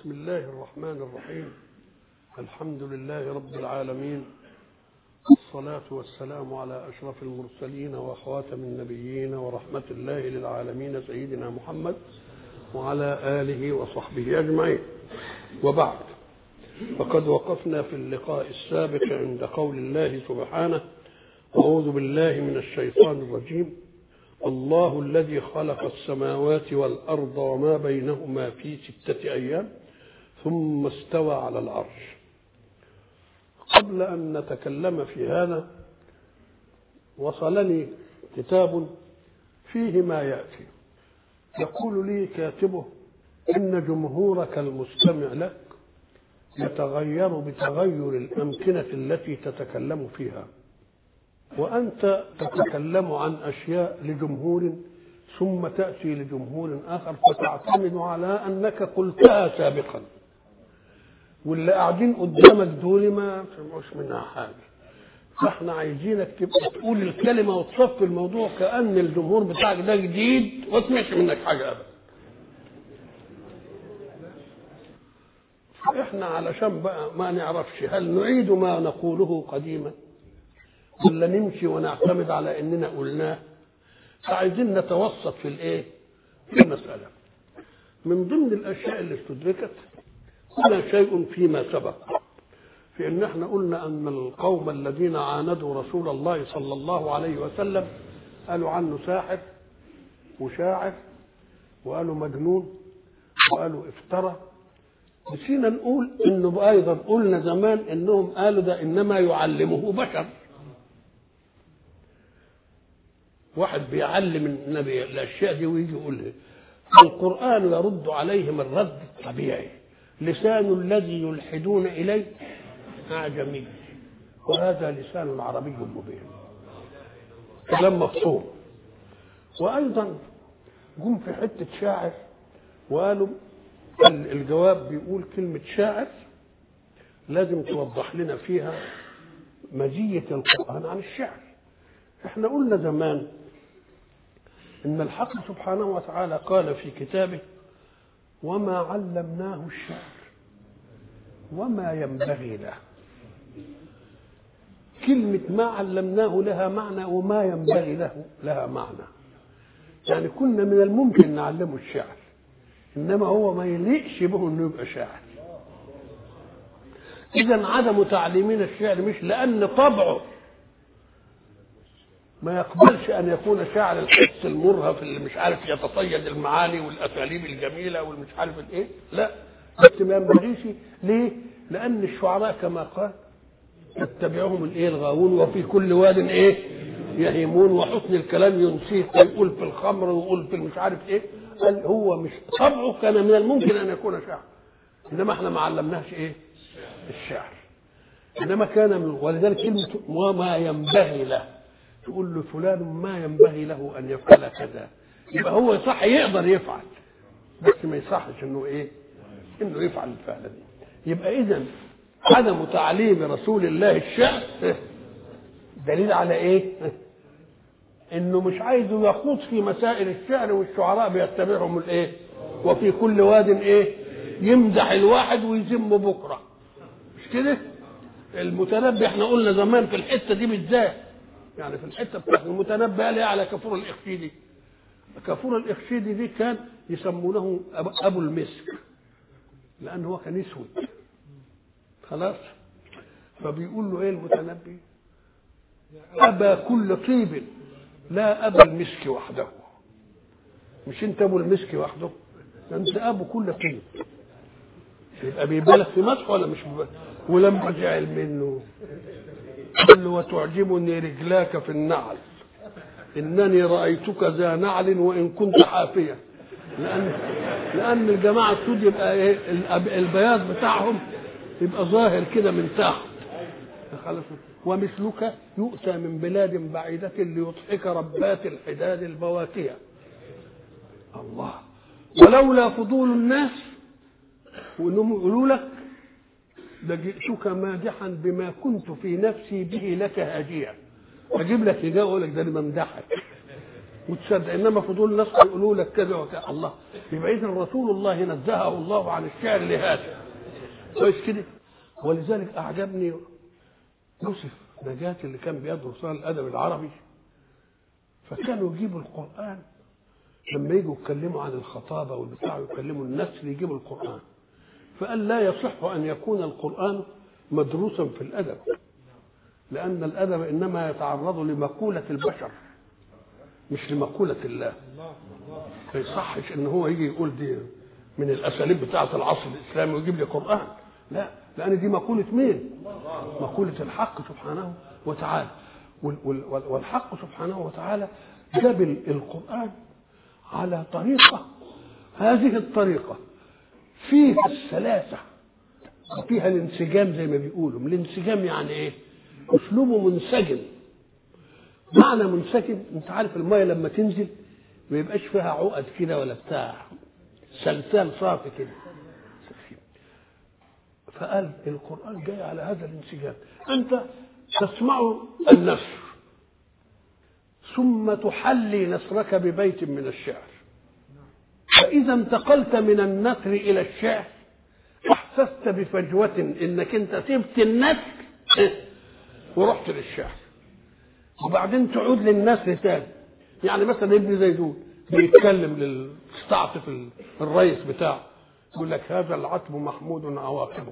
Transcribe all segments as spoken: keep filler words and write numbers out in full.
بسم الله الرحمن الرحيم. الحمد لله رب العالمين، والصلاة والسلام على أشرف المرسلين وخاتم النبيين ورحمة الله للعالمين سيدنا محمد وعلى آله وصحبه أجمعين. وبعد، فقد وقفنا في اللقاء السابق عند قول الله سبحانه: أعوذ بالله من الشيطان الرجيم. الله الذي خلق السماوات والأرض وما بينهما في ستة أيام ثم استوى على العرش. قبل أن نتكلم في هذا وصلني كتاب فيه ما يأتي، يقول لي كاتبه: إن جمهورك المستمع لك يتغير بتغير الأمكنة التي تتكلم فيها، وأنت تتكلم عن أشياء لجمهور ثم تأتي لجمهور آخر فتعتمد على أنك قلتها سابقا، واللي قاعدين قدامك دول ما سمعوش منها حاجة. فاحنا عايزينك تبقى تقول الكلمة وتصفي الموضوع كأن الجمهور بتاعك ده جديد وتسمعش منك حاجة أبدا. فاحنا علشان بقى ما نعرفش هل نعيد ما نقوله قديما ولا نمشي ونعتمد على اننا قلناه، فعايزين نتوسط في الايه في المسألة. من ضمن الاشياء اللي استدركت هنا شيء فيما سبق، في ان احنا قلنا ان القوم الذين عاندوا رسول الله صلى الله عليه وسلم قالوا عنه ساحر وشاعر، وقالوا مجنون، وقالوا افترى. نسينا نقول انه ايضا قلنا زمان انهم قالوا ده انما يعلمه بشر، واحد بيعلم النبي الاشياء دي ويجي يقولها. القرآن يرد عليهم الرد الطبيعي: لسان الذي يلحدون اليه اعجمي وهذا لسان عربي مبين، كلام مفصول. وايضا جم في حته شاعر وقالوا الجواب بيقول كلمه شاعر لازم توضح لنا فيها مزيه القرآن عن الشعر. احنا قلنا زمان ان الحق سبحانه وتعالى قال في كتابه: وما علمناه الشعر وما ينبغي له. كلمة ما علمناه لها معنى وما ينبغي له لها معنى، يعني كنا من الممكن نعلمه الشعر، انما هو ما يليقش به انه يبقى شاعر. اذا عدم تعليمنا الشعر مش لان طبعه ما يقبلش ان يكون شاعر الحس المرهف اللي مش عارف يتصيد المعاني والاساليب الجميله والمش عارف الايه، لا، بس ما ينبغيش. ليه؟ لان الشعراء كما قال: يتبعهم الايه الغاوون وفي كل واد ايه يهيمون وحسن الكلام ينسيه، ويقول في الخمر ويقول في المش عارف ايه. قال هو مش طبعه كان من الممكن ان يكون شاعر، انما احنا ما علمناش ايه الشعر، انما كان من. ولذلك كلمه وما ينبغي له، تقول له فلان ما ينبغي له ان يفعل كذا، يبقى هو صح يقدر يفعل، بس ما يصحش انه ايه انه يفعل الفعل دي. يبقى اذا عدم تعليم رسول الله الشعر دليل على ايه؟ انه مش عايزه يخوض في مسائل الشعر، والشعراء بيتبعهم الايه وفي كل واد ايه يمدح الواحد ويذم بكره، مش كده؟ المتنبي احنا قلنا زمان في الحته دي بالذات، يعني في الحته بتاعت المتنبي قال ايه على كفور الاخشيدي؟ كفور الاخشيدي دي كان يسمونه ابو المسك، لان هو كان اسود خلاص. فبيقول له ايه المتنبي: ابا كل طيب لا ابا المسك وحده. مش انت ابو المسك وحده، انت ابو كل طيب. يبقى بيبالغ في مدح ولا مش بيبالغ؟ ولما جعل منه قال له: وتعجبني رجلاك في النعل انني رايتك ذا نعل وان كنت حافيا. لان لان الجماعه السود يبقى ايه البياض بتاعهم يبقى ظاهر كده من تحت خلاص. ومثلك يؤتى من بلاد بعيده ليضحك ربات الحداد البواكيه. الله، ولولا فضول الناس وانهم يقولوا لك لجئتك مادحا بما كنت في نفسي به لك هاديا. اجيب لك هجاء اقول لك ده انا بمدحك وتصدق، انما فضول الناس يقولوا لك كذا وكذا. الله، يبقى إذن رسول الله نزهه الله عن الشعر لهذا كويس كده. ولذلك أعجبني يوسف نجاة اللي كان بيدرس الأدب العربي، فكانوا يجيبوا القرآن لما يجوا يتكلموا عن الخطابة والبتاع يكلموا النسل يجيبوا القرآن، فقال لا يصح أن يكون القرآن مدروسا في الأدب، لأن الأدب إنما يتعرض لمقولة البشر مش لمقولة الله. ما يصحش إن هو يجي يقول دي من الأساليب بتاعة العصر الإسلامي ويجيب لي قرآن، لا، لأن دي مقولة مين؟ مقولة الحق سبحانه وتعالى. والحق سبحانه وتعالى جاب القرآن على طريقة، هذه الطريقة فيها السلاسة وفيها الانسجام زي ما بيقولوا. الانسجام يعني ايه؟ اسلوبه منسجم. معنى منسجم، انت عارف المية لما تنزل ما يبقاش فيها عقد كده ولا بتاع، سلسال صافي كده. فقال القرآن جاي على هذا الانسجام. انت تسمع النثر ثم تحلي نثرك ببيت من الشعر، فإذا انتقلت من النثر إلى الشعر احسست بفجوة انك انت سبت النثر ورحت للشعر، وبعدين تعود للنثر تاني. يعني مثلا ابن زيدون بيتكلم للمستعطف الرئيس بتاعه يقول لك هذا العتب محمود عواقبه.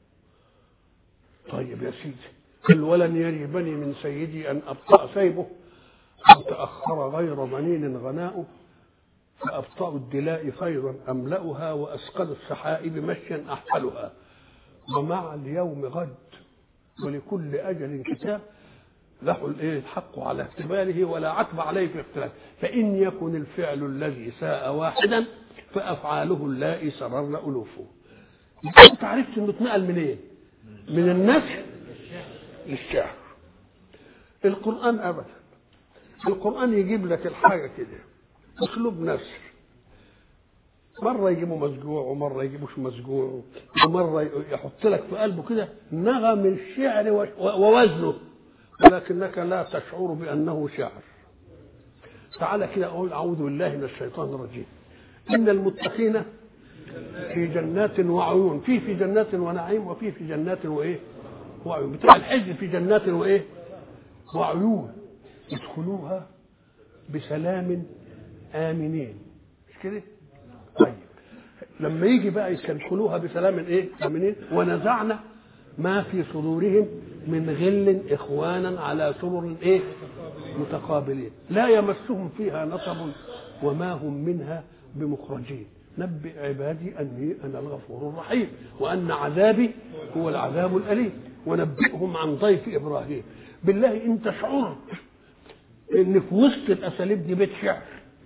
طيب يا سيدي، ولن يريبني من سيدي أن أبطأ سيبه أو تأخر غير ظنين غناؤه، فأبطأ الدلاء خيرا أملأها وأسقل السحائب مشيا أحفلها، ومع اليوم غد ولكل أجل كتاب، له الحق على احتماله ولا عتب عليه في اختلاف، فإن يكن الفعل الذي ساء واحدا فأفعاله اللائي سررن ألوفه. أنت عرفت إنه اتنقل منين؟ إيه؟ من النثر للشعر. القرآن أبدا، القرآن يجيب لك الحاجة كده أسلوب نثر، مرة يجيبه مسجوع ومرة يجيبوش مسجوع، ومرة يحط لك في قلبه كده نغم الشعر ووزنه، ولكنك لا تشعر بأنه شعر. تعالى كده أقول أعوذ بالله من الشيطان الرجيم. إن المتقين في جنات وعيون، في في جنات ونعيم، وفي في جنات وإيه وعيون. بتاع الحج في جنات وإيه وعيون يدخلوها بسلام آمنين، مش كده؟ طيب لما يجي بقى يدخلوها بسلام إيه آمنين، ونزعنا ما في صدورهم من غل إخوانا على سرر إيه متقابلين لا يمسهم فيها نصب وما هم منها بمخرجين، نبئ عبادي أني أنا الغفور الرحيم وأن عذابي هو العذاب الأليم، ونبئهم عن ضيف إبراهيم. بالله أنت شعرت إن في وسط الأساليب دي بيت شعر؟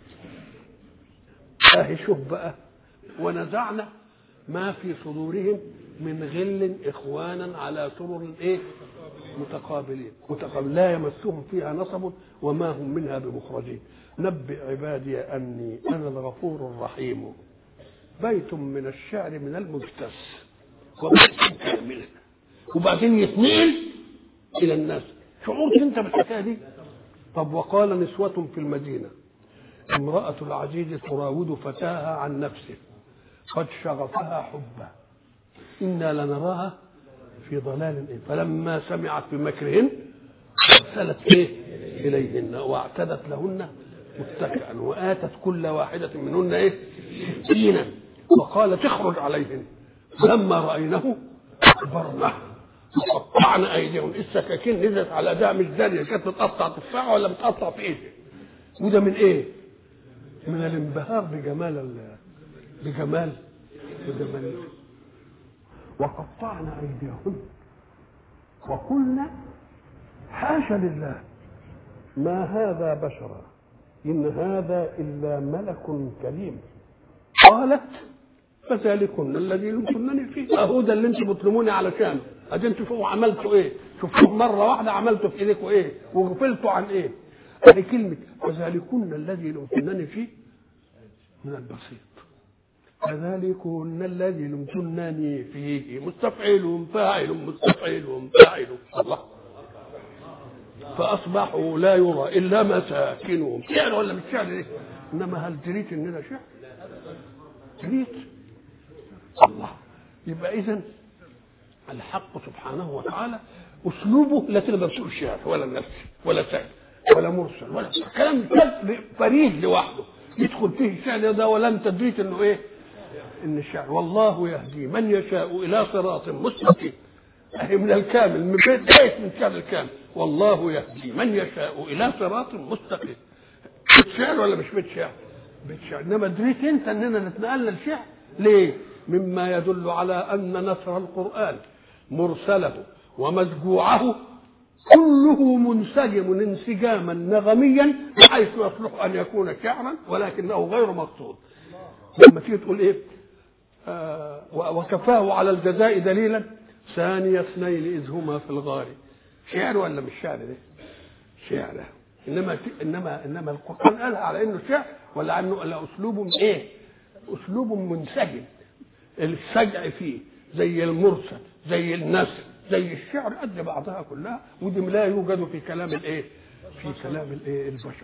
أهي شوف بقى، ونزعنا ما في صدورهم من غل إخوانا على سرر إيه متقابلين متقابل لا يمسهم فيها نصب وما هم منها بمخرجين، نبئ عبادي أني أنا الغفور الرحيم. بيت من الشعر من المجتز وبيت كامل، وبعدين يتنقل إلى الناس. شعورت أنت بالحكاية دي؟ طب وقال نسوة في المدينة امرأة العزيز تراود فتاها عن نفسه قد شغفها حبا إنا لنراها في ضلال إيه. فلما سمعت بمكرهن أرسلت إيه إليهن واعتدت لهن متكئا وآتت كل واحدة منهن إيه سكينا وقالت اخرج عليهن، فلما رأينه أكبرنه وقطعنا أيديهم. السكاكين نزلت على ده مش دارية، كانت بتقطع تفاحة ولا بتقطع في إيدي. وده من إيه؟ من الانبهار بجمال ال... بجمال بجمال وقطعنا أيديهن وقلنا حاشا لله ما هذا بشرا إن هذا إلا ملك كريم. قالت فذلكن الذي لمتنني فيه، أهو ده اللي انتم بتلوموني علشانه، ادي انتوا شوفوا عملتوا ايه، شوفوا مرة واحدة عملتوا في ايديكم ايه وغفلتوا عن ايه. هذه كلمة فذلكن الذي لمتنني فيه من البسيط، فذلكن الذي لمتنني فيه مستفعل فاعل مستفعل فاعل الله، فأصبحوا لا يرى إلا مساكنهم. شعر ولا مش شعر إيه؟ إنما هل دريت إن ده شعر؟ دريت الله. يبقى إذن الحق سبحانه وتعالى أسلوبه لا تقدر تقول شعر ولا نفس ولا سعر ولا مرسل ولا كلام فريد لوحده يدخل فيه الشعر ده ولا انت دريت انه ايه؟ ان الشعر والله يهدي من يشاء الى صراط مستقيم. اهي من الكامل من بيت بيت من كامل الكامل والله يهدي من يشاء الى صراط مستقيم. بيت شعر ولا مش بيت شعر؟ بيت شعر. انما دريت انت اننا نتنقلنا الشعر ليه؟ مما يدل على ان نثر القران مرسله ومسجوعه كله منسجم انسجاما نغميا بحيث يصلح ان يكون شعرا ولكنه غير مقصود. لما تيجي تقول ايه؟ آه وكفاه على الجزاء دليلا ثاني اثنين اذ هما في الغار. شعر ولا مش شعر؟ ده شعر. انما انما انما القران قالها على انه شعر ولا انه لا اسلوب ايه؟ اسلوب منسجم السجع فيه زي المرسل زي النثر زي الشعر قد بعضها كلها، ودي لا يوجد في كلام الايه؟ في كلام الايه؟ البشر.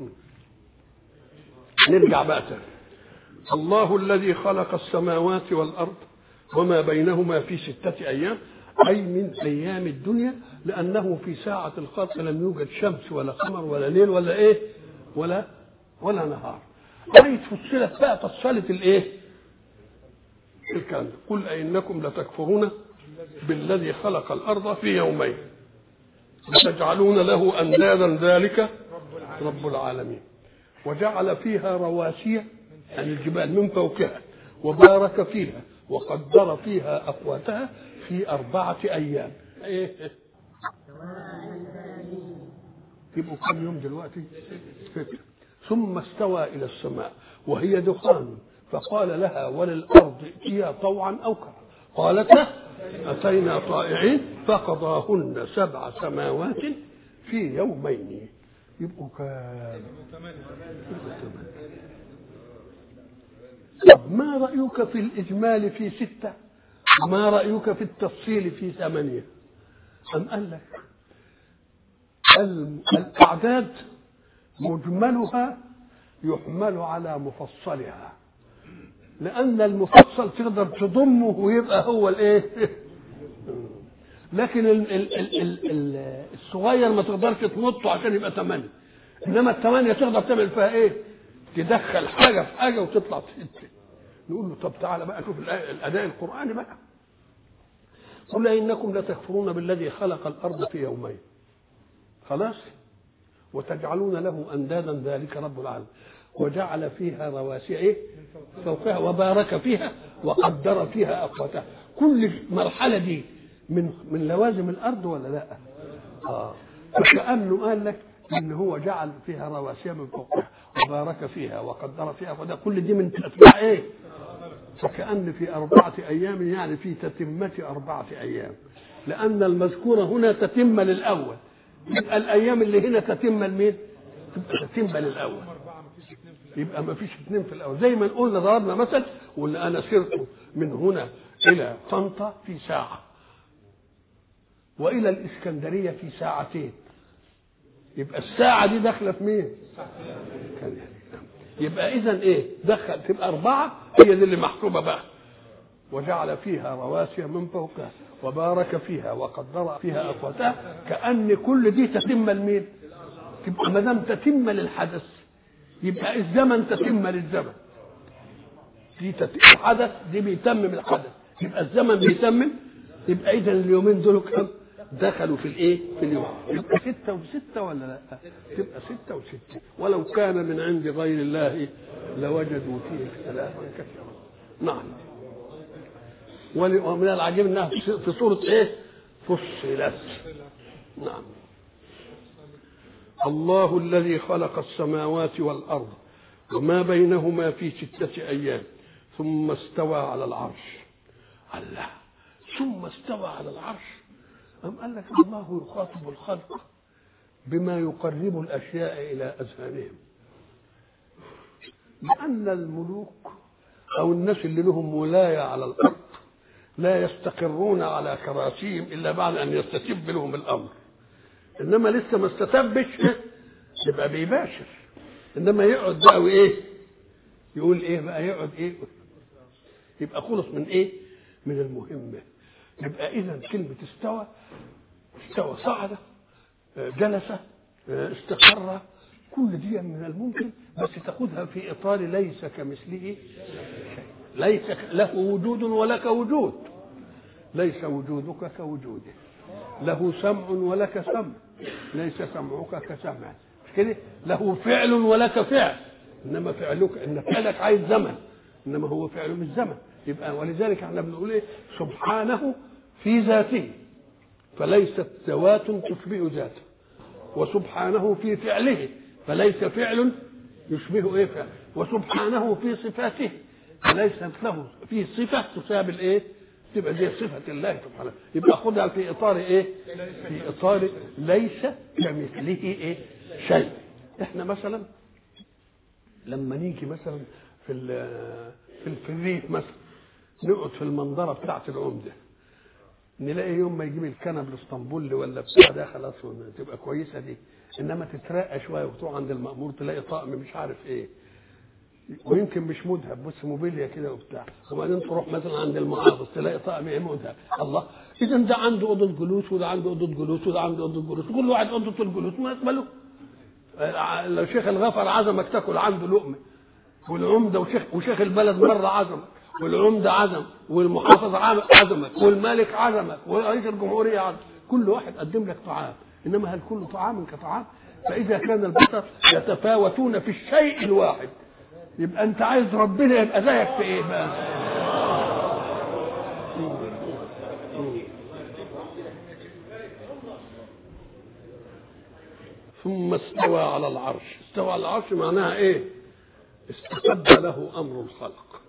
نرجع بقى تاني. الله الذي خلق السماوات والارض وما بينهما في ستة ايام، اي من ايام الدنيا، لانه في ساعة الخلق لم يوجد شمس ولا قمر ولا ليل ولا ايه؟ ولا ولا نهار. آية فصلت بقى فصلت الايه؟ الكلام. قل أئنكم لتكفرون بالذي خلق الأرض في يومين وتجعلون له أندادا ذلك رب العالمين وجعل فيها رواسي يعني الجبال من فوقها وبارك فيها وقدر فيها أقواتها في أربعة أيام. إيه؟ يبقوا كم يوم دلوقتي؟ ستة. ثم استوى إلى السماء وهي دخان فقال لها وللأرض ائتيا طوعا أو كرها قالتا أتينا طائعين فقضاهن سبع سماوات في يومين. يبقوا كام؟ طب ما رأيك في الإجمال في ستة وما رأيك في التفصيل في ثمانية؟ أم قال لك الأعداد مجملها يحمل على مفصلها، لأن المفصل تقدر تضمه ويبقى هو الايه؟ لكن ال ال ال ال ال الصغير ما تقدرش تمطه عشان يبقى ثمانية، إنما الثمانية تقدر تعمل فيها ايه؟ تدخل حاجة في حاجة وتطلع ستة. نقول له طب تعالى بقى شوف الأداء القرآني بقى. قل إنكم لتكفرون بالذي خلق الأرض في يومين خلاص وتجعلون له أندادا ذلك رب العالمين وجعل فيها رواسي ايه؟ فوقها وبارك فيها وقدر فيها أقواتها. كل مرحلة دي من من لوازم الأرض ولا لا؟ آه. فكأنه قال لك إن هو جعل فيها رواسي من فوقها وبارك فيها وقدر فيها أقواتها. كل دي من أتباع إيه؟ فكأن في أربعة أيام يعني في تتمة أربعة أيام، لأن المذكورة هنا تتم للأول. يبقى الأيام اللي هنا تتم لمين؟ تبقى تتم للأول. يبقى ما فيش اثنين في الأول. زي ما قلنا ضربنا مثل وقلنا أنا سرت من هنا إلى طنطا في ساعة وإلى الإسكندرية في ساعتين. يبقى الساعة دي داخلة في مين؟ يبقى إذن إيه؟ دخل تبقى أربعة هي دي اللي محسوبة بقى. وجعل فيها رواسي من فوقها وبارك فيها وقدر فيها أقواتها. كأن كل دي تتم لمين؟ تبقى ما دام تتم للحدث يبقى الزمن تتم للزمن. دي الحدث دي بيتمم الحدث يبقى الزمن بيتمم. يبقى إذا اليومين دول كم دخلوا في الايه؟ في اليوم. يبقى ستة وستة ولا لا؟ تبقى ستة وستة. ولو كان من عند غير الله لوجدوا فيه اختلافا كثيرا. نعم. ومن العجيب انها في سورة ايه؟ فصلت. نعم. الله الذي خلق السماوات والأرض وما بينهما في ستة أيام ثم استوى على العرش. الله. ثم استوى على العرش. أم قال لك الله يخاطب الخلق بما يقرب الأشياء إلى أذهانهم، لأن الملوك أو الناس اللي لهم ولاية على الأرض لا يستقرون على كراسيهم إلا بعد أن يستتب لهم الأمر. إنما لسه ما استتبش يبقى بيباشر. إنما يقعد بقى وإيه؟ يقول إيه بقى؟ يقعد إيه؟ يبقى خلص من ايه؟ من المهمه. يبقى اذا كلمه استوى، استوى صعد، جلس، استقر، كل دي من الممكن، بس تاخذها في اطار ليس كمثله شيء، ليس له وجود ولك وجود، ليس وجودك كوجوده، له سمع ولك سمع، ليس سمعك كسمعه، مش كده؟ له فعل ولك فعل، انما فعلك ان فعلك عايز زمن، انما هو فعله مش زمن. يبقى ولذلك احنا بنقول ايه؟ سبحانه في ذاته فليست ذوات تشبه ذاته، وسبحانه في فعله فليس فعل يشبه ايه فعل، وسبحانه في صفاته فليست له في صفه تشابه الايه؟ تبقى زي صفه الله سبحانه. يبقى خدها في اطار ايه؟ في اطار ليس كمثله ايه؟ شيء. احنا مثلا لما نيجي مثلا في في في الريف مثلا نقعد في المنظره بتاعه العمده، نلاقي يوم ما يجيب الكنب الاسطنبولي ولا بتاع ده خلاص تبقى كويسه دي، انما تترقى شويه وتروح عند المأمور تلاقي طقم مش عارف ايه، ويمكن مش مذهب بس موبيليا كده وبتاع، وبعدين تروح مثلا عند المحافظ تلاقي طقم ايه مذهب. الله، اذا ده عنده اوضه جلوس وده عنده اوضه جلوس وده عنده اوضه جلوس، كل واحد اوضه الجلوس ما يقبله. لو شيخ الغفر عزمك تاكل عنده لقمه، والعمده وشيخ وشيخ البلد مره عزمك، والعمده عزم، والمحافظ عزمك، والملك عزمك، ورئيس الجمهوريه عزم، كل واحد قدم لك طعام، انما هل كل طعام كطعام؟ فاذا كان البشر يتفاوتون في الشيء الواحد يبقى انت عايز ربنا يبقى زيك في ايه بقى؟ ثم استوى على العرش. استوى على العرش معناها ايه؟ استقد له امر الخلق.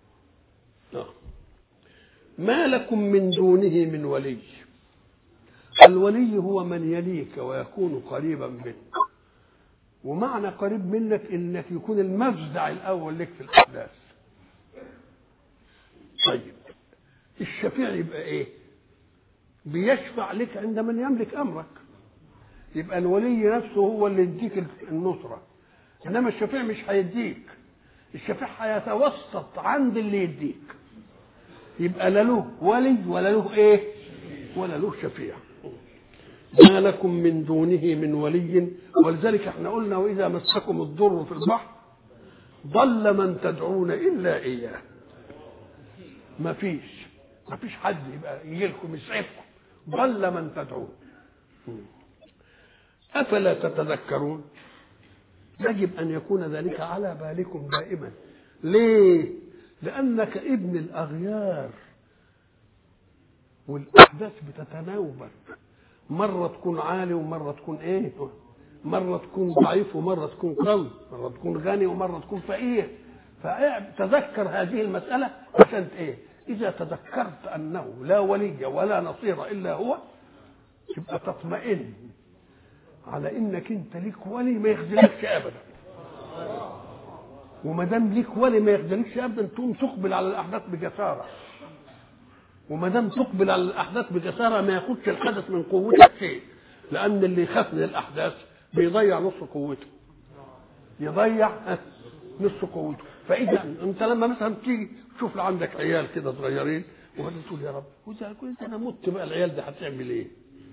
ما لكم من دونه من ولي. الولي هو من يليك ويكون قريبا منك، ومعنى قريب منك انك يكون المفزع الاول لك في الاحداث. طيب الشفيع يبقى ايه؟ بيشفع لك عند من يملك امرك، يبقى الولي نفسه هو اللي يديك النصره، انما الشفيع مش هيديك، الشفيع هيتوسط عند اللي يديك، يبقى لا له ولي ولا له ايه؟ ولا له شفيع. ما لكم من دونه من ولي. ولذلك احنا قلنا واذا مسكم الضر في البحر ضل من تدعون الا اياه. ما فيش ما فيش حد يبقى يجي لكم يسعفكم، ضل من تدعون. افلا تتذكرون؟ يجب ان يكون ذلك على بالكم دائما. ليه؟ لانك ابن الاغيار والاحداث بتتناوبك، مره تكون عالي ومره تكون ايه، مره تكون ضعيف ومره تكون قوي، مره تكون غني ومره تكون فقير. فتذكر هذه المساله عشان ايه؟ اذا تذكرت انه لا ولي ولا نصير الا هو تبقى تطمئن على انك انت ليك ولي ما يخذلكش ابدا، وما دام ليك ولي ما يخذلكش ابدا تقوم تقبل على الاحداث بجساره، وما دام تقبل على الاحداث بجساره ما ياخدش الحدث من قوتك شيء، لان اللي يخاف من الاحداث بيضيع نص قوته، يضيع نص قوته. فاذا انت لما مثلا تيجي تشوف عندك عيال كده صغيرين وبعدين تقول يا رب واذا كنت انا مت بقى العيال دي هتعمل ايه؟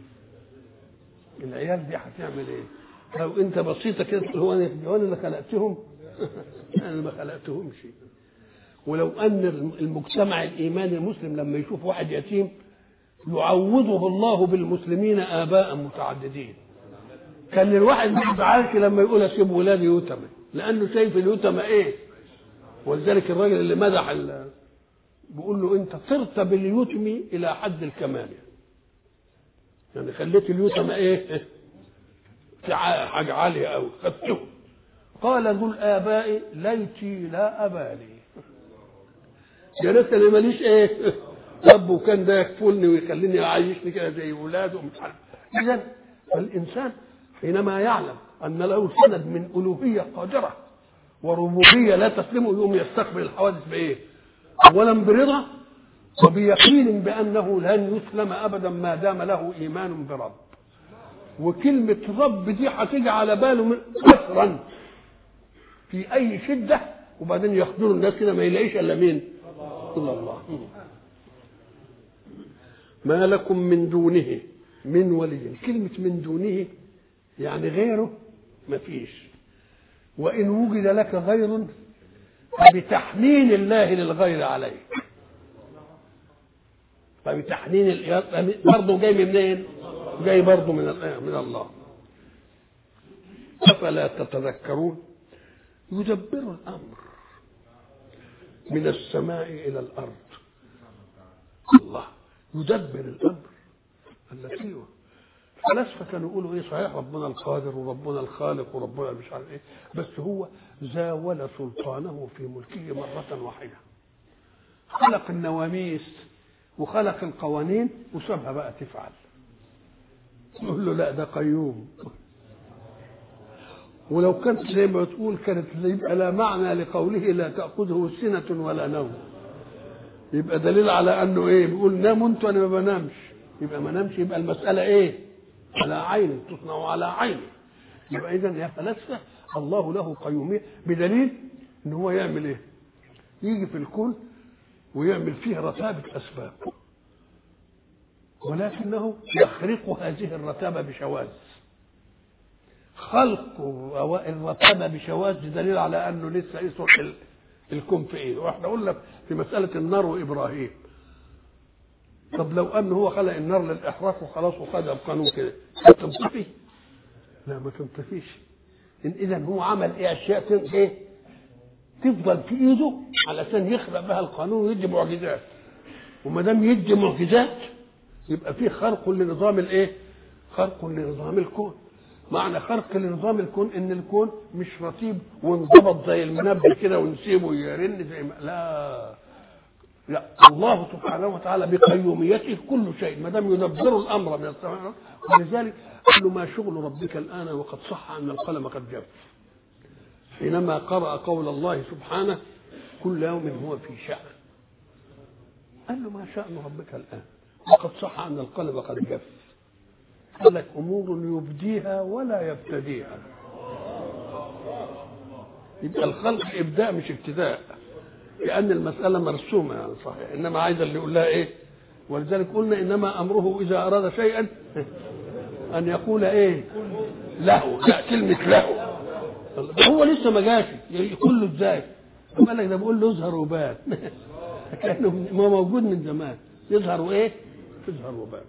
العيال دي هتعمل ايه؟ لو انت بسيطه كده تقول هو انا اللي خلقتهم؟ انا ما خلقتهمش. ولو ان المجتمع الايماني المسلم لما يشوف واحد يتيم يعوضه الله بالمسلمين اباء متعددين، كان الواحد ما يزعلش لما يقول اسيب ولادي يتامى، لانه شايف اليتامى ايه. ولذلك الراجل اللي مدح بيقول له انت صرت باليتم الى حد الكمال، يعني خليت اليتامى ايه؟ حاجه عاليه قوي خدته. قال ذو الاباء ليتي لا ابالي، يا ريت انا ماليش ايه رب وكان ده يكفلني ويخليني اعيشني كده زي ولاده ومش عارف. اذا فالانسان حينما يعلم ان له سند من الوهيه قادره وربوبيه لا تسلمه يوم يستقبل الحوادث بايه؟ اولا برضا وبيقين بانه لن يسلم ابدا ما دام له ايمان برب. وكلمه رب دي هتيجي على باله كثرا في اي شده، وبعدين يخدروا الناس كده ما يلاقيش الا مين؟ إلى الله. ما لكم من دونه من ولي. كلمة من دونه يعني غيره ما فيش، وإن وجد لك غير فبتحنين الله للغير عليك، فبتحنين برضه جاي منين؟ جاي برضه من من الله. أفلا تتذكرون؟ يدبر الأمر من السماء إلى الأرض. الله يدبر الأمر. التي الفلاسفة كانوا يقولوا ايه صحيح ربنا القادر وربنا الخالق وربنا مش عارف ايه، بس هو زاول سلطانه في ملكه مرة واحدة، خلق النواميس وخلق القوانين وسابها بقى تفعل. يقول له لا ده قيوم. ولو كانت زي ما تقول كانت يبقى لا معنى لقوله لا تأخذه سنة ولا نوم، يبقى دليل على انه ايه؟ بيقول نام انتوا انا ما بنامش، يبقى ما نامش، يبقى المسألة ايه؟ على عين تصنع على عين. يبقى اذا يا فلاسفة الله له قيومية بدليل ان هو يعمل ايه؟ يجي في الكون ويعمل فيه رتابة اسباب، ولكنه يخرق هذه الرتابة بشواذ. خلق الرتابة بشواذ دليل على انه لسه يصلح الكون في ايه. واحنا قلنا في مسألة النار وابراهيم، طب لو ان هو خلق النار للاحراق وخلاص وخدها بقانون كده تنطفي؟ لا ما تنطفيش. ان اذا هو عمل ايه؟ اشياء ايه تفضل في ايده علشان يخلق بها القانون ويدي معجزات، وما دام يدي معجزات يبقى فيه خرق لنظام الايه؟ خرق لنظام الكون. معنى خرق لنظام الكون ان الكون مش رتيب وانضبط زي المنبه كده ونسيبه يرن زي ما لا لا الله سبحانه وتعالى بقيوميته كل شيء ما دام يدبر الامر من السماء. ولذلك قال له ما شغل ربك الان وقد صح ان القلم قد جف، حينما قرأ قول الله سبحانه كل يوم هو في شأن. قال له ما شأن ربك الان وقد صح ان القلم قد جف. قال لك امور يبديها ولا يبتديها. يبقى الخلق ابداء مش ابتداء، لأن المسألة مرسومة يعني صحيح، إنما عايز اللي يقول لها إيه. ولذلك قلنا إنما أمره إذا أراد شيئا أن يقول إيه له. لا كلمة له هو لسه ما جاش يقول له إزاي؟ قال لك ده بقول له اظهر وبان كأنه ما موجود من زمان. يظهر وإيه؟ يظهر وبان.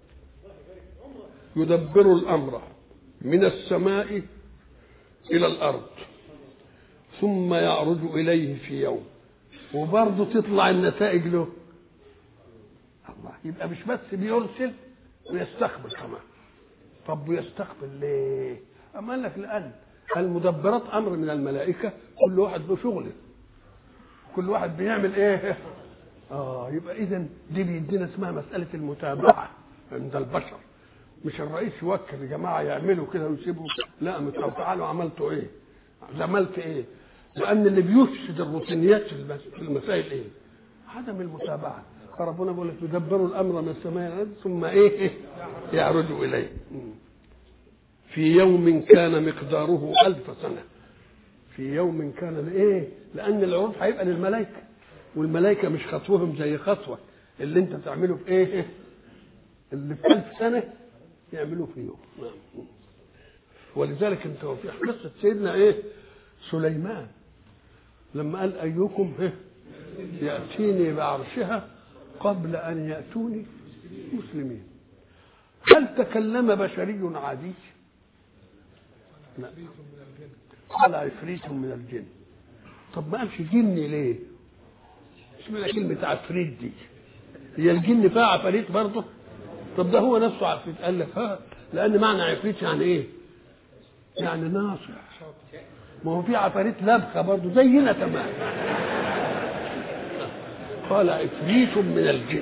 يدبر الأمر من السماء إلى الأرض ثم يعرج إليه في يوم، وبرضه تطلع النتائج له. الله يبقى مش بس بيرسل ويستقبل كمان. طب ويستقبل ليه؟ أما قال لك لأن المدبرات أمر من الملائكة كل واحد له شغله، كل واحد بيعمل إيه؟ آه يبقى إذن دي بيدينا اسمها مسألة المتابعة عند البشر. مش الرئيس يوكل يا جماعة يعملوا كده ويسيبوا، لا تعالوا عملتوا إيه؟ عملت إيه؟ لأن اللي بيفسد الروتينيات في المسائل إيه؟ عدم المتابعة. فربنا بيقول لك يدبروا الأمر من السماء ثم إيه؟ يعرجوا إليه في يوم كان مقداره ألف سنة. في يوم كان إيه؟ لأن العروض هيبقى للملائكة، والملائكة مش خطوهم زي خطوة اللي أنت تعمله في إيه؟ اللي في ألف سنة يعملوه في يوم. ولذلك أنت في قصة سيدنا إيه؟ سليمان لما قال أيكم يأتيني بعرشها قبل أن يأتوني مسلمين. هل تكلم بشري عادي؟ لا. قال عفريت من الجن. طب ما قالش جني ليه؟ اسمها كلمة عفريت دي هي الجن فيها عفريت برضه؟ طب ده هو نفسه عفريت. قال لك ها لأن معنى عفريت يعني إيه؟ يعني ناصح. ما هو في عفاريت لبخه برضه زينا تمام. قال عفريت من الجن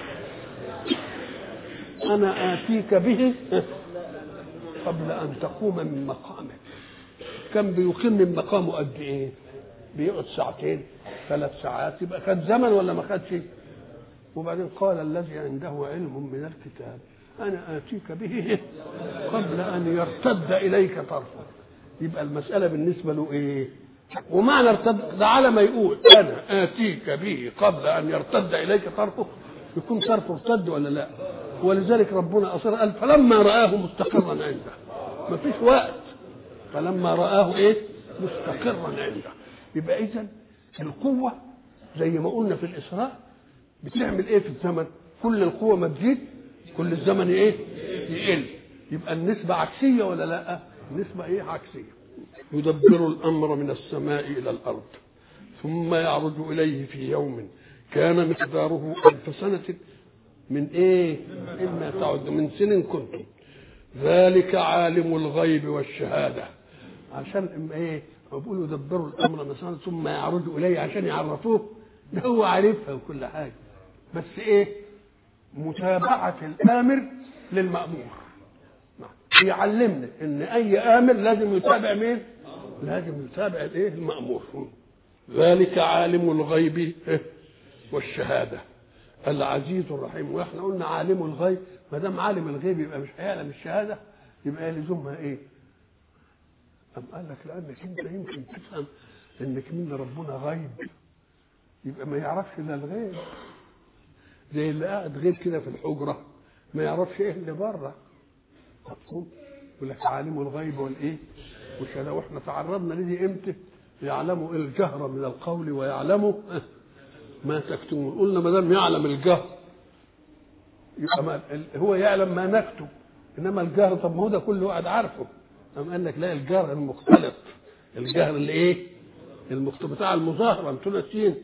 انا اتيك به قبل ان تقوم من مقامك. كان بيقيم من مقامه قد ايه؟ بيقعد ساعتين ثلاث ساعات، يبقى خد زمن ولا ما خدش؟ وبعدين قال الذي عنده علم من الكتاب انا اتيك به قبل ان يرتد اليك طرفك. يبقى المسألة بالنسبة له إيه؟ ومعنى ارتد ده على ما يقول انا اتيك به قبل ان يرتد اليك طرفه، يكون طرفه ارتد ولا لا؟ ولذلك ربنا اصر قال فلما رآه مستقرا عنده، ما فيش وقت، فلما رآه ايه؟ مستقرا عنده. يبقى اذا القوه زي ما قلنا في الاسراء بتعمل ايه في الزمن؟ كل القوه ما تزيد كل الزمن ايه؟ يقل. يبقى النسبه عكسيه ولا لا؟ النسبه ايه؟ عكسيه. يدبر الامر من السماء الى الارض ثم يعرج اليه في يوم كان مقداره الف سنه من ايه؟ اما تعد من سن كنتم. ذلك عالم الغيب والشهاده. عشان ايه بيقولوا يدبروا الامر مثلا ثم يعرج اليه عشان يعرفوه، ده هو عارفها وكل حاجه، بس ايه؟ متابعه الامر للمامور. يعلمنا ان اي امر لازم يتابع مين؟ لازم يتابع الايه؟ المامور. ذلك عالم الغيب والشهاده العزيز الرحيم. واحنا قلنا عالم الغيب، ما دام عالم الغيب يبقى مش هيعلم الشهاده، يبقى لزومها ايه؟ أم قال لك لانك انت يمكن تفهم انك من ربنا غيب، يبقى ما يعرفش الا الغيب، زي اللي قاعد غيب كده في الحجره ما يعرفش ايه اللي بره. مفهوم؟ يقول لك عالم الغيب والايه؟ والشهاده. واحنا تعرضنا لدي امتى؟ يعلم الجهر من القول ويعلم ما تكتمون. قلنا ما دام يعلم الجهر يبقى ما هو يعلم ما نكتب، انما الجهر طب ما هو ده كل واحد عارفه. قام قال لك لا، الجهر المختلط، الجهر اللي ايه؟ المختلط بتاع المظاهره. انتوا ناسيين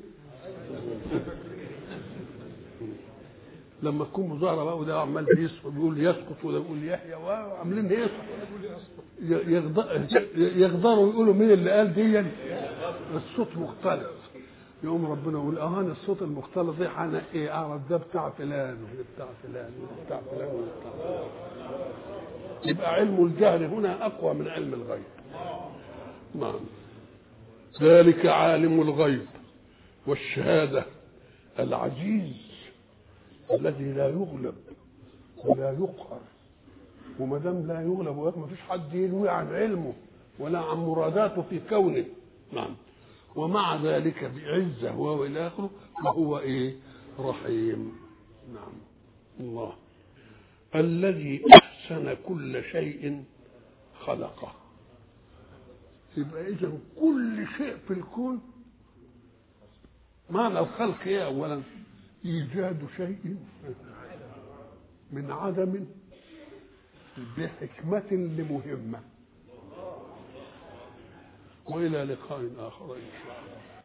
لما تكون مظاهره بقى وده عمال يسقط بيقول يسقط وده بيقول يحيى وعاملين ايه؟ يغدروا يقولوا مين اللي قال دي؟ الصوت مختلط. يقوم ربنا يقول اه انا الصوت المختلط ده انا ايه؟ اعرف ده بتاع فلان وده بتاع فلان وده بتاع فلان وده بتاع فلان. يبقى علم الجهل هنا اقوى من علم الغيب. نعم. ذلك عالم الغيب والشهاده العزيز الذي لا يغلب ولا يقهر. وما دام لا يغلب وما فيش حد ينوي عن علمه ولا عن مراداته في كونه. نعم. ومع ذلك بعزه هو والى اخره، وهو ايه؟ رحيم. نعم. الله الذي احسن كل شيء خلقه. يبقى اذا كل شيء في الكون معنى الخلق ايه؟ اولا ايجاد شيء من عدم بحكمة لمهمة. وإلى لقاء آخر إن شاء الله.